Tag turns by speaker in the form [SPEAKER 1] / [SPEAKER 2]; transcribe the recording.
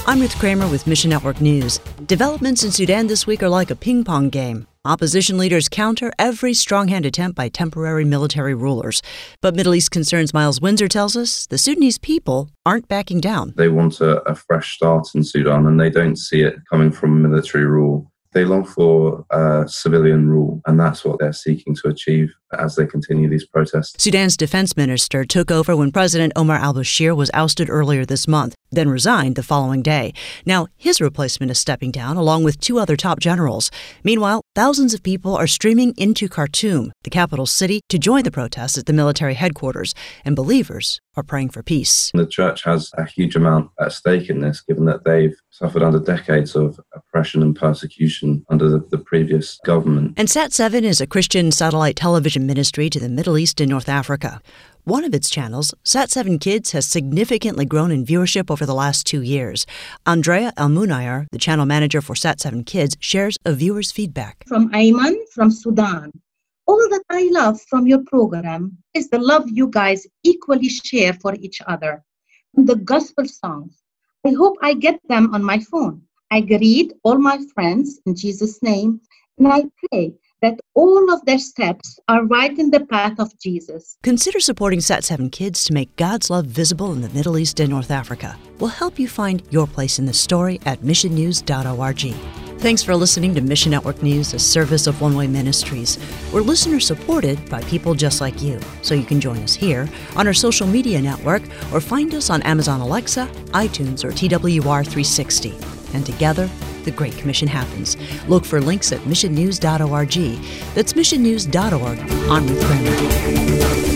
[SPEAKER 1] I'm Ruth Kramer with Mission Network News. Developments in Sudan this week are like a ping-pong game. Opposition leaders counter every strong-hand attempt by temporary military rulers. But Middle East Concerns' Miles Windsor tells us the Sudanese people aren't backing down.
[SPEAKER 2] They want a fresh start in Sudan, and they don't see it coming from military rule. They long for civilian rule, and that's what they're seeking to achieve as they continue these protests.
[SPEAKER 1] Sudan's defense minister took over when President Omar al-Bashir was ousted earlier this month, then resigned the following day. Now, his replacement is stepping down, along with two other top generals. Meanwhile, thousands of people are streaming into Khartoum, the capital city, to join the protests at the military headquarters, and believers are praying for peace.
[SPEAKER 2] The church has a huge amount at stake in this, given that they've suffered under decades of oppression and persecution under the previous government.
[SPEAKER 1] And Sat7 is a Christian satellite television ministry to the Middle East and North Africa. One of its channels, Sat7 Kids, has significantly grown in viewership over the last 2 years. Andrea Al-Munayar, the channel manager for Sat7 Kids, shares a viewer's feedback.
[SPEAKER 3] From Ayman from Sudan. All that I love from your program is the love you guys equally share for each other. And the gospel songs. I hope I get them on my phone. I greet all my friends in Jesus' name, and I pray that all of their steps are right in the path of Jesus.
[SPEAKER 1] Consider supporting Sat7 Kids to make God's love visible in the Middle East and North Africa. We'll help you find your place in the story at missionnews.org. Thanks for listening to Mission Network News, a service of One Way Ministries. We're listener-supported by people just like you, so you can join us here, on our social media network, or find us on Amazon Alexa, iTunes, or TWR360. And together, the Great Commission happens. Look for links at missionnews.org. That's missionnews.org. I'm Ruth Kramer.